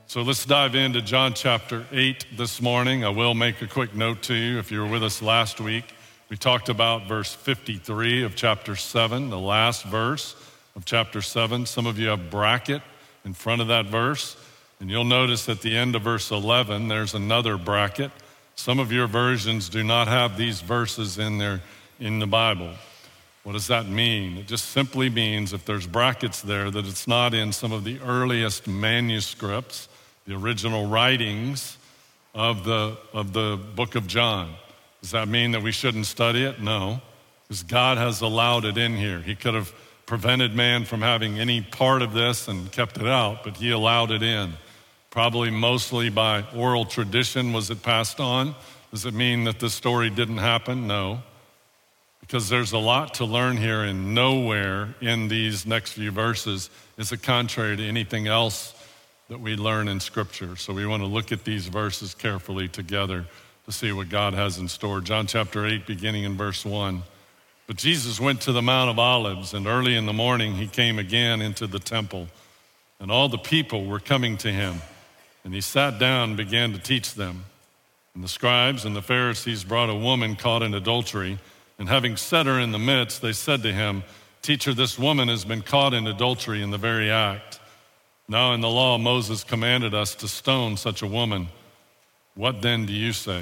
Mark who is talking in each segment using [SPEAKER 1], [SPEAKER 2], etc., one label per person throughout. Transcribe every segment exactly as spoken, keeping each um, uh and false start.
[SPEAKER 1] So let's dive into John chapter eight this morning. I will make a quick note to you. If you were with us last week, we talked about verse fifty-three of chapter seven, the last verse of chapter seven. Some of you have bracket in front of that verse, and you'll notice at the end of verse eleven, there's another bracket. Some of your versions do not have these verses in there in the Bible. What does that mean? It just simply means if there's brackets there that it's not in some of the earliest manuscripts, the original writings of the of the book of John. Does that mean that we shouldn't study it? No, because God has allowed it in here. He could have prevented man from having any part of this and kept it out, but he allowed it in. Probably mostly by oral tradition was it passed on. Does it mean that this story didn't happen? No. Because there's a lot to learn here, and nowhere in these next few verses is it contrary to anything else that we learn in Scripture. So we want to look at these verses carefully together to see what God has in store. John chapter eight, beginning in verse one. But Jesus went to the Mount of Olives, and early in the morning he came again into the temple, and all the people were coming to him. And he sat down and began to teach them. And the scribes and the Pharisees brought a woman caught in adultery, and having set her in the midst, they said to him, "Teacher, this woman has been caught in adultery in the very act. Now in the law, Moses commanded us to stone such a woman. What then do you say?"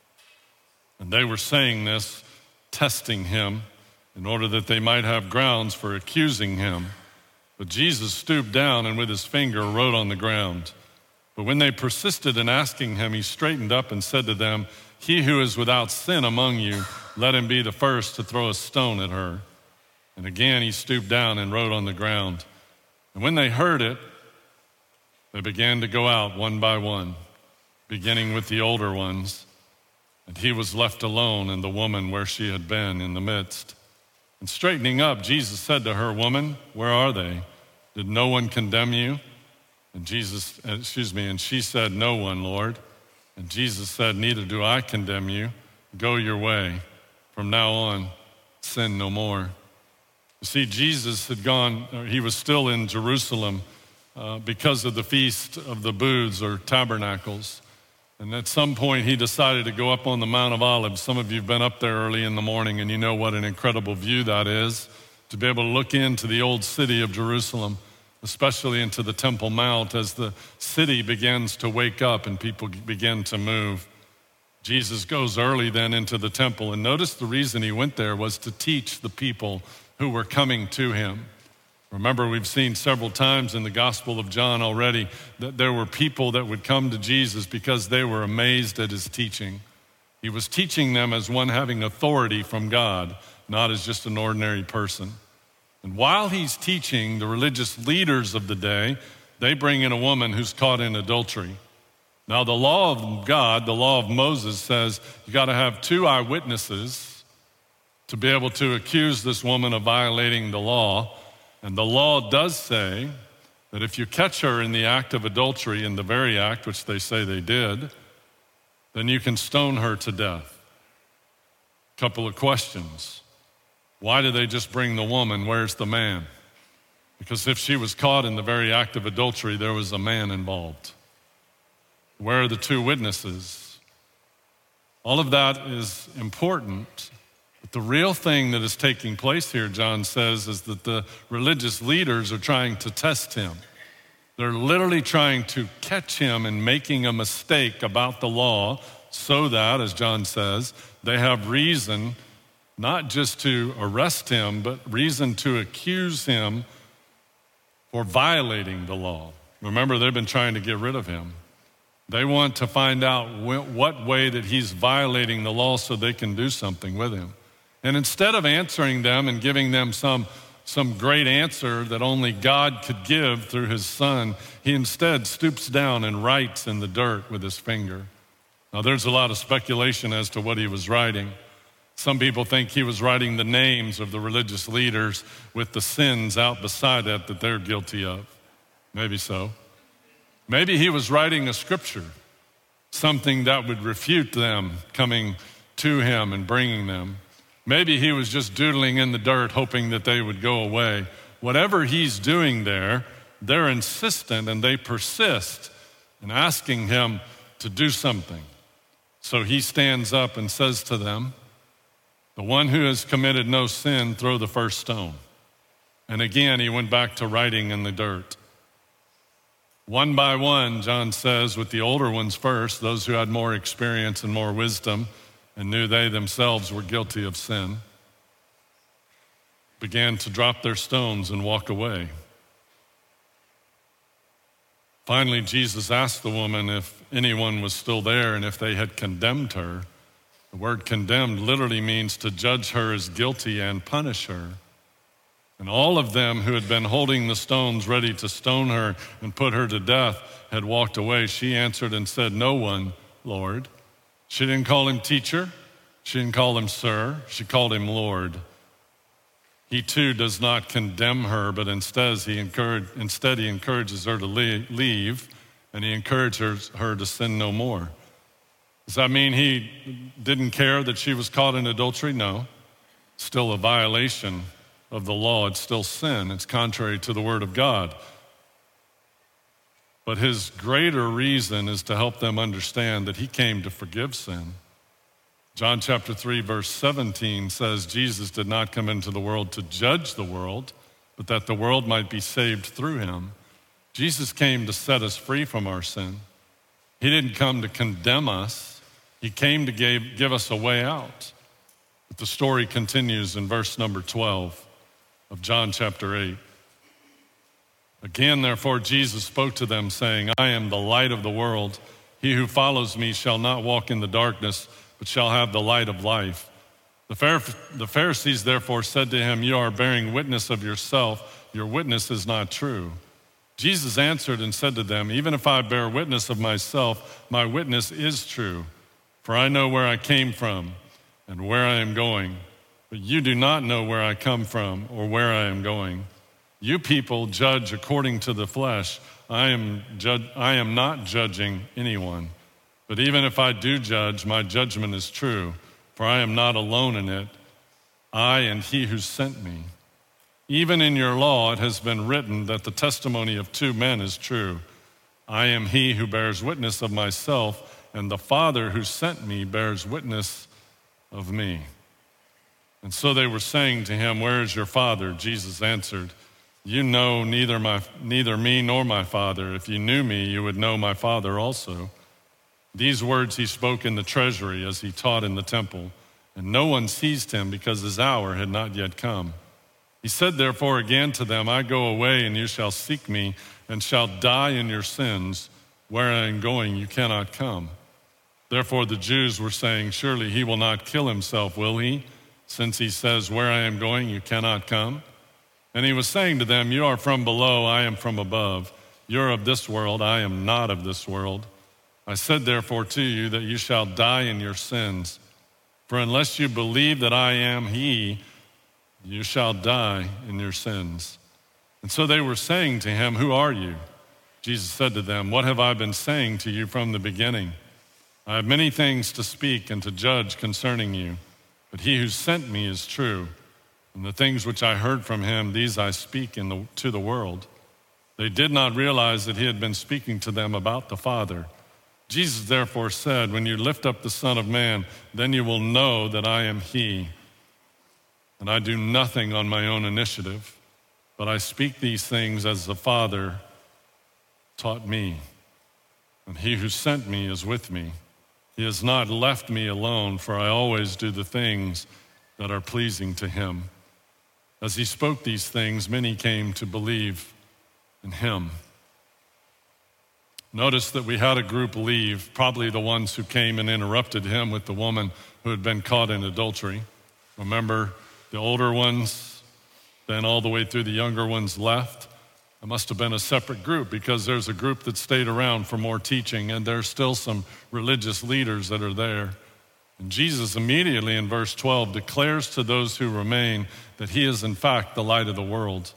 [SPEAKER 1] And they were saying this, testing him, in order that they might have grounds for accusing him. But Jesus stooped down and with his finger wrote on the ground. But when they persisted in asking him, he straightened up and said to them, "He who is without sin among you, let him be the first to throw a stone at her." And again he stooped down and wrote on the ground. And when they heard it, they began to go out one by one, beginning with the older ones. And he was left alone, and the woman where she had been in the midst. And straightening up, Jesus said to her, "Woman, where are they? Did no one condemn you?" And Jesus, excuse me, and she said, "No one, Lord." And Jesus said, "Neither do I condemn you. Go your way. From now on, sin no more." You see, Jesus had gone, or he was still in Jerusalem uh, because of the Feast of the Booths or Tabernacles. And at some point, he decided to go up on the Mount of Olives. Some of you have been up there early in the morning, and you know what an incredible view that is, to be able to look into the old city of Jerusalem, especially into the Temple Mount, as the city begins to wake up and people begin to move. Jesus goes early then into the temple, and notice the reason he went there was to teach the people who were coming to him. Remember, we've seen several times in the Gospel of John already that there were people that would come to Jesus because they were amazed at his teaching. He was teaching them as one having authority from God, not as just an ordinary person. And while he's teaching, the religious leaders of the day, they bring in a woman who's caught in adultery. Now, the law of God, the law of Moses says you got to have two eyewitnesses to be able to accuse this woman of violating the law. And the law does say that if you catch her in the act of adultery, in the very act which they say they did, then you can stone her to death. Couple of questions. Why did they just bring the woman? Where's the man? Because if she was caught in the very act of adultery, there was a man involved. Where are the two witnesses? All of that is important. But the real thing that is taking place here, John says, is that the religious leaders are trying to test him. They're literally trying to catch him in making a mistake about the law so that, as John says, they have reason not just to arrest him, but reason to accuse him for violating the law. Remember, they've been trying to get rid of him. They want to find out what way that he's violating the law so they can do something with him. And instead of answering them and giving them some, some great answer that only God could give through his son, he instead stoops down and writes in the dirt with his finger. Now, there's a lot of speculation as to what he was writing. Some people think he was writing the names of the religious leaders with the sins out beside that that they're guilty of. Maybe so. Maybe he was writing a scripture, something that would refute them coming to him and bringing them. Maybe he was just doodling in the dirt, hoping that they would go away. Whatever he's doing there, they're insistent and they persist and asking him to do something. So he stands up and says to them, "The one who has committed no sin, throw the first stone." And again, he went back to writing in the dirt. One by one, John says, with the older ones first, those who had more experience and more wisdom and knew they themselves were guilty of sin, began to drop their stones and walk away. Finally, Jesus asked the woman if anyone was still there and if they had condemned her. The word condemned literally means to judge her as guilty and punish her. And all of them who had been holding the stones ready to stone her and put her to death had walked away. She answered and said, "No one, Lord." She didn't call him teacher. She didn't call him sir. She called him Lord. He too does not condemn her, but instead he, encourage, instead he encourages her to leave, and he encourages her to sin no more. Does that mean he didn't care that she was caught in adultery? No. Still a violation of the law. It's still sin. It's contrary to the word of God. But his greater reason is to help them understand that he came to forgive sin. John chapter three, verse seventeen says, Jesus did not come into the world to judge the world, but that the world might be saved through him. Jesus came to set us free from our sin. He didn't come to condemn us. He came to give, give us a way out. But the story continues in verse number twelve of John chapter eight. Again, therefore, Jesus spoke to them, saying, "I am the light of the world. He who follows me shall not walk in the darkness, but shall have the light of life." The Pharisees therefore said to him, "You are bearing witness of yourself. Your witness is not true." Jesus answered and said to them, "Even if I bear witness of myself, my witness is true. For I know where I came from and where I am going. But you do not know where I come from or where I am going. You people judge according to the flesh. I am, ju- I am not judging anyone. But even if I do judge, my judgment is true, for I am not alone in it. I and he who sent me. Even in your law it has been written that the testimony of two men is true. I am he who bears witness of myself, and the Father who sent me bears witness of me." And so they were saying to him, "Where is your Father?" Jesus answered, "You know neither my neither me nor my Father. If you knew me, you would know my Father also." These words he spoke in the treasury as he taught in the temple, and no one seized him because his hour had not yet come. He said therefore again to them, "I go away, and you shall seek me, and shall die in your sins. Where I am going, you cannot come." Therefore the Jews were saying, "Surely he will not kill himself, will he? Since he says, 'Where I am going, you cannot come.'" And he was saying to them, "You are from below, I am from above. You are of this world, I am not of this world. I said therefore to you that you shall die in your sins. For unless you believe that I am he, you shall die in your sins." And so they were saying to him, "Who are you?" Jesus said to them, "What have I been saying to you from the beginning? I have many things to speak and to judge concerning you, but he who sent me is true. And the things which I heard from him, these I speak in the, to the world." They did not realize that he had been speaking to them about the Father. Jesus therefore said, "When you lift up the Son of Man, then you will know that I am he. And I do nothing on my own initiative, but I speak these things as the Father taught me. And he who sent me is with me. He has not left me alone, for I always do the things that are pleasing to him." As he spoke these things, many came to believe in him. Notice that we had a group leave, probably the ones who came and interrupted him with the woman who had been caught in adultery. Remember, the older ones, then all the way through the younger ones left. It must have been a separate group because there's a group that stayed around for more teaching, and there's still some religious leaders that are there. And Jesus immediately in verse twelve declares to those who remain that he is in fact the light of the world.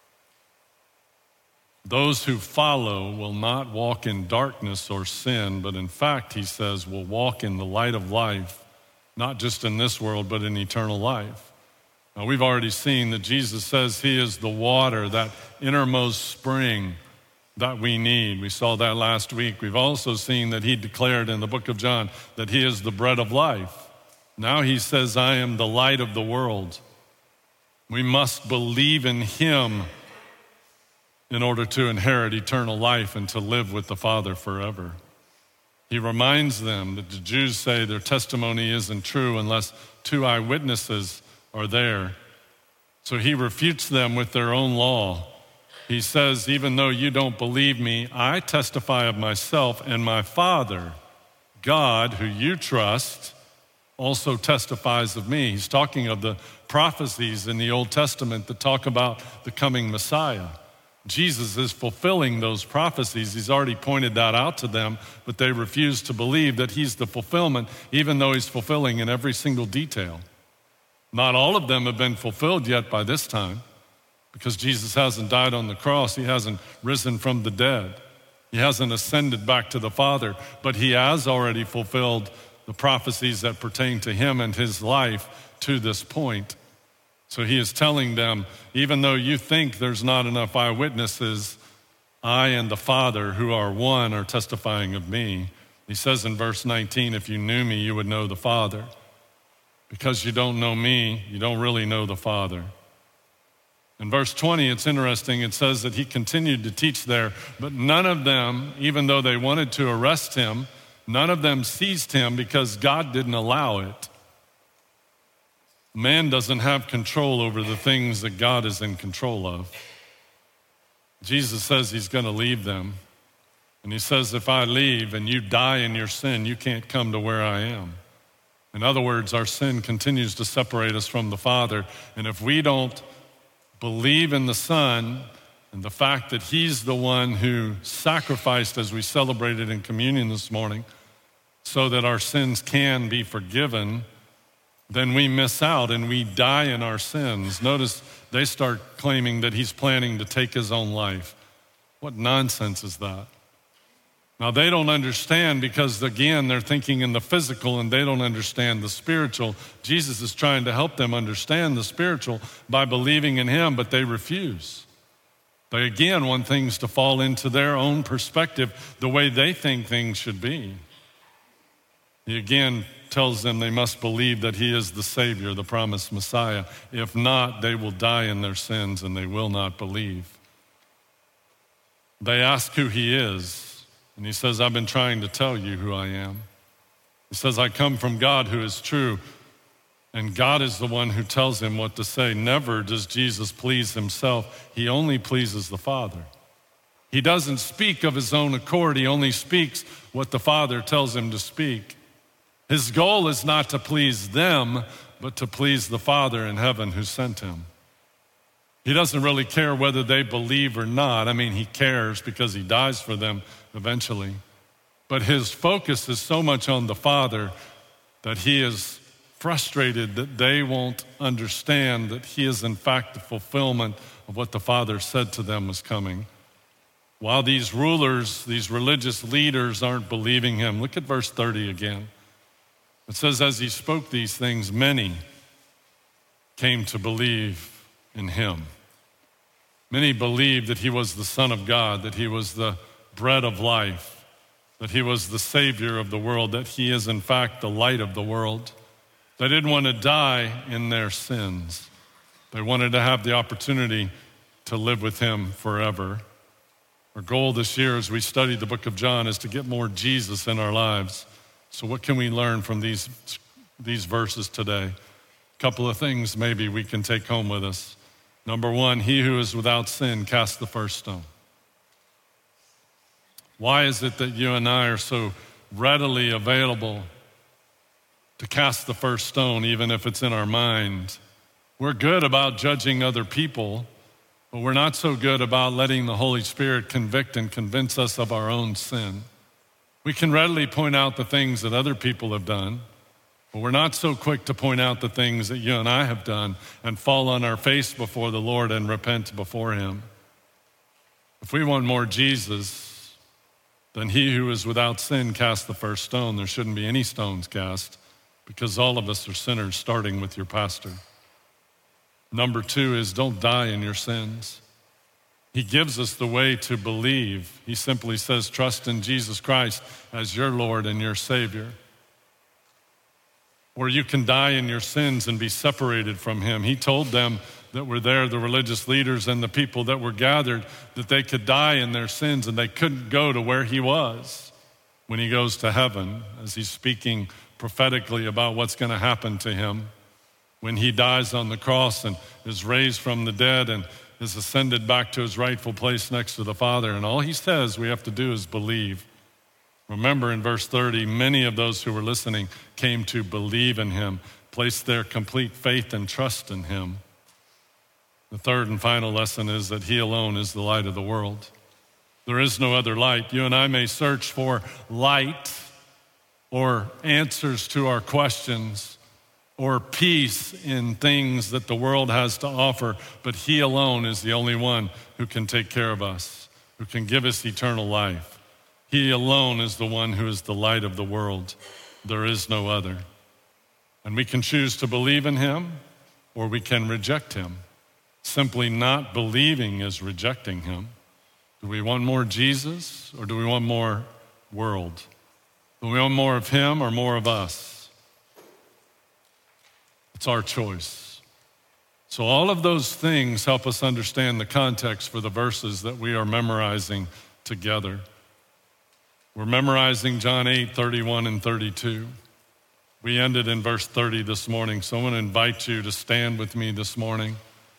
[SPEAKER 1] Those who follow will not walk in darkness or sin, but in fact, he says, will walk in the light of life, not just in this world, but in eternal life. Now, we've already seen that Jesus says he is the water, that innermost spring that we need. We saw that last week. We've also seen that he declared in the book of John that he is the bread of life. Now he says, I am the light of the world. We must believe in him in order to inherit eternal life and to live with the Father forever. He reminds them that the Jews say their testimony isn't true unless two eyewitnesses are there. So he refutes them with their own law. He says, even though you don't believe me, I testify of myself, and my Father, God, who you trust, also testifies of me. He's talking of the prophecies in the Old Testament that talk about the coming Messiah. Jesus is fulfilling those prophecies. He's already pointed that out to them, but they refuse to believe that he's the fulfillment, even though he's fulfilling in every single detail. Not all of them have been fulfilled yet by this time, because Jesus hasn't died on the cross. He hasn't risen from the dead. He hasn't ascended back to the Father, but he has already fulfilled the prophecies that pertain to him and his life to this point. So he is telling them, even though you think there's not enough eyewitnesses, I and the Father who are one are testifying of me. He says in verse nineteen, if you knew me, you would know the Father. Because you don't know me, you don't really know the Father. In verse twenty, it's interesting. It says that he continued to teach there, but none of them, even though they wanted to arrest him, none of them seized him because God didn't allow it. Man doesn't have control over the things that God is in control of. Jesus says he's going to leave them. And he says, if I leave and you die in your sin, you can't come to where I am. In other words, our sin continues to separate us from the Father. And if we don't believe in the Son and the fact that he's the one who sacrificed, as we celebrated in communion this morning, so that our sins can be forgiven, then we miss out and we die in our sins. Notice they start claiming that he's planning to take his own life. What nonsense is that? Now, they don't understand because, again, they're thinking in the physical and they don't understand the spiritual. Jesus is trying to help them understand the spiritual by believing in him, but they refuse. They, again, want things to fall into their own perspective, the way they think things should be. He, again, tells them they must believe that he is the Savior, the promised Messiah. If not, they will die in their sins and they will not believe. They ask who he is, and he says, I've been trying to tell you who I am. He says, I come from God who is true, and God is the one who tells him what to say. Never does Jesus please himself. He only pleases the Father. He doesn't speak of his own accord. He only speaks what the Father tells him to speak. His goal is not to please them, but to please the Father in heaven who sent him. He doesn't really care whether they believe or not. I mean, he cares because he dies for them eventually. But his focus is so much on the Father that he is frustrated that they won't understand that he is in fact the fulfillment of what the Father said to them was coming. While these rulers, these religious leaders aren't believing him. Look at verse thirty again. It says, as he spoke these things, many came to believe in him. Many believed that he was the Son of God, that he was the bread of life, that he was the Savior of the world, that he is in fact the light of the world. They didn't want to die in their sins. They wanted to have the opportunity to live with him forever. Our goal this year as we study the book of John is to get more Jesus in our lives. So what can we learn from these, these verses today? A couple of things maybe we can take home with us. Number one, he who is without sin cast the first stone. Why is it that you and I are so readily available to cast the first stone, even if it's in our mind? We're good about judging other people, but we're not so good about letting the Holy Spirit convict and convince us of our own sin. We can readily point out the things that other people have done, but we're not so quick to point out the things that you and I have done and fall on our face before the Lord and repent before him. If we want more Jesus, then he who is without sin cast the first stone. There shouldn't be any stones cast because all of us are sinners, starting with your pastor. Number two is don't die in your sins. He gives us the way to believe. He simply says, trust in Jesus Christ as your Lord and your Savior. Or you can die in your sins and be separated from him. He told them that were there, the religious leaders and the people that were gathered, that they could die in their sins and they couldn't go to where he was when he goes to heaven, as he's speaking prophetically about what's going to happen to him when he dies on the cross and is raised from the dead and is ascended back to his rightful place next to the Father. And all he says we have to do is believe. Remember in verse thirty, many of those who were listening came to believe in him, placed their complete faith and trust in him. The third and final lesson is that he alone is the light of the world. There is no other light. You and I may search for light or answers to our questions or peace in things that the world has to offer, but he alone is the only one who can take care of us, who can give us eternal life. He alone is the one who is the light of the world. There is no other. And we can choose to believe in him or we can reject him. Simply not believing is rejecting him. Do we want more Jesus or do we want more world? Do we want more of him or more of us? It's our choice. So all of those things help us understand the context for the verses that we are memorizing together. We're memorizing John eight, thirty-one and thirty-two. We ended in verse thirty this morning, so I want to invite you to stand with me this morning.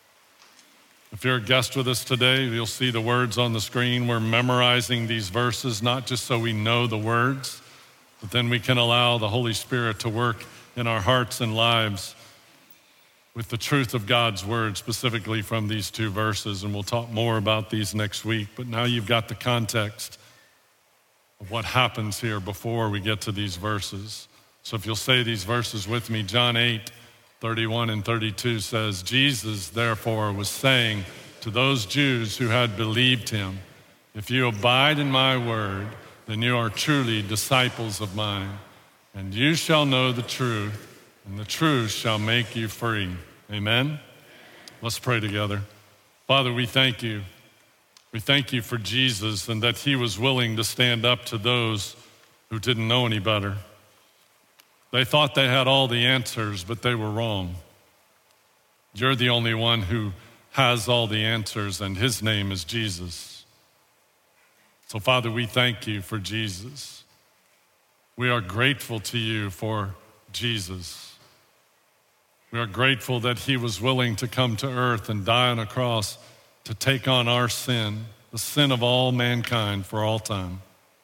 [SPEAKER 1] If you're a guest with us today, you'll see the words on the screen. We're memorizing these verses, not just so we know the words, but then we can allow the Holy Spirit to work in our hearts and lives with the truth of God's word, specifically from these two verses. And we'll talk more about these next week. But now you've got the context of what happens here before we get to these verses. So if you'll say these verses with me, John eight, thirty-one and thirty-two says, Jesus therefore was saying to those Jews who had believed him, if you abide in my word, then you are truly disciples of mine, and you shall know the truth, and the truth shall make you free. Amen? Let's pray together. Father, we thank you. We thank you for Jesus and that he was willing to stand up to those who didn't know any better. They thought they had all the answers, but they were wrong. You're the only one who has all the answers, and his name is Jesus. So, Father, we thank you for Jesus. We are grateful to you for Jesus. We are grateful that he was willing to come to earth and die on a cross to take on our sin, the sin of all mankind for all time,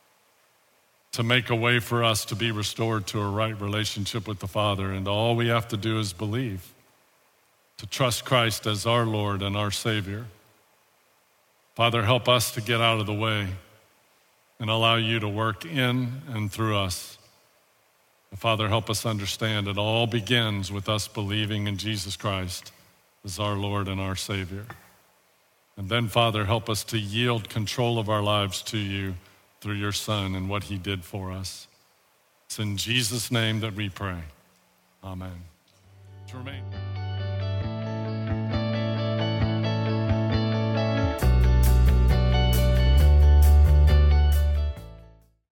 [SPEAKER 1] to make a way for us to be restored to a right relationship with the Father. And all we have to do is believe, to trust Christ as our Lord and our Savior. Father, help us to get out of the way and allow you to work in and through us. Father, help us understand it all begins with us believing in Jesus Christ as our Lord and our Savior. And then, Father, help us to yield control of our lives to you through your Son and what he did for us. It's in Jesus' name that we pray. Amen. To remain.